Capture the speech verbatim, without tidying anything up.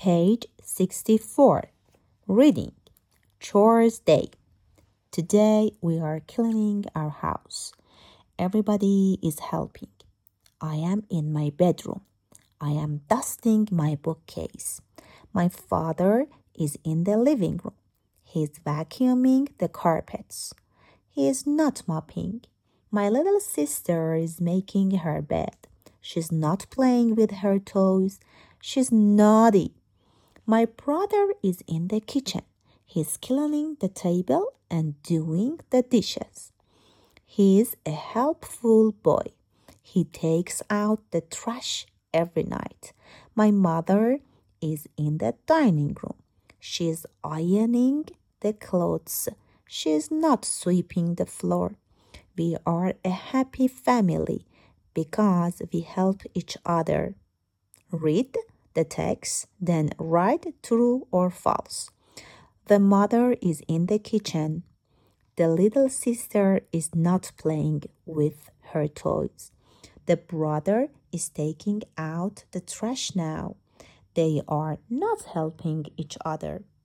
Page sixty-four. Reading. Chores Day. Today we are cleaning our house. Everybody is helping. I am in my bedroom. I am dusting my bookcase. My father is in the living room. He's vacuuming the carpets. He is not mopping. My little sister is making her bed. She's not playing with her toys. She's naughty. My brother is in the kitchen. He's cleaning the table and doing the dishes. He's a helpful boy. He takes out the trash every night. My mother is in the dining room. She's ironing the clothes. She's not sweeping the floor. We are a happy family because we help each other. Read the text, then write true or false. The mother is in the kitchen. The little sister is not playing with her toys. The brother is taking out the trash now. They are not helping each other.